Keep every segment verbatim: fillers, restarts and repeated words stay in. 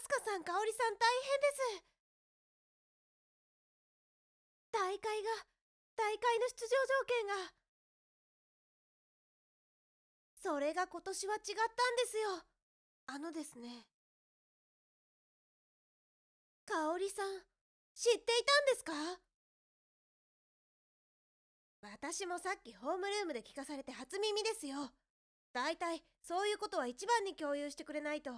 すかさん、かおりさん大変です。大会が、大会の出場条件が。それが今年は違ったんですよ。あのですね。かおりさん、知っていたんですか？私もさっきホームルームで聞かされて初耳ですよ。だいたいそういうことは一番に共有してくれないと。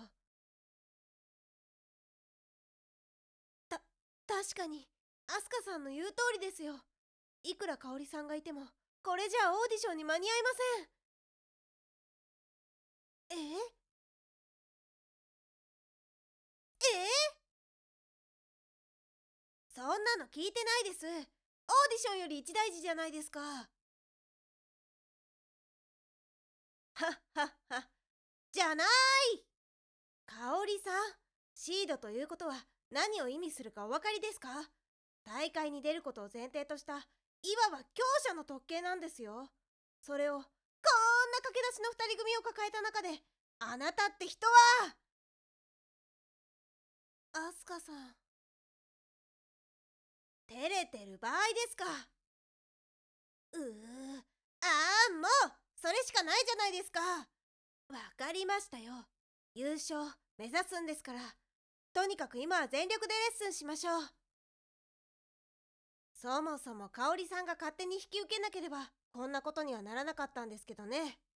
た、確かに、アスカさんの言う通りですよ。いくらかおりさんがいても、これじゃあオーディションに間に合いません。ええそんなの聞いてないです。オーディションより一大事じゃないですか。はっはっは。じゃない。かおりさん、シードということは何を意味するかお分かりですか？大会に出ることを前提とした、いわば強者の特権なんですよ。それを、こんな駆け出しの二人組を抱えた中で、あなたって人は。アスカさん、照れてる場合ですか？うー、ああ、もうそれしかないじゃないですか。わかりましたよ。優勝目指すんですから、とにかく今は全力でレッスンしましょう。そもそも香織さんが勝手に引き受けなければこんなことにはならなかったんですけどね。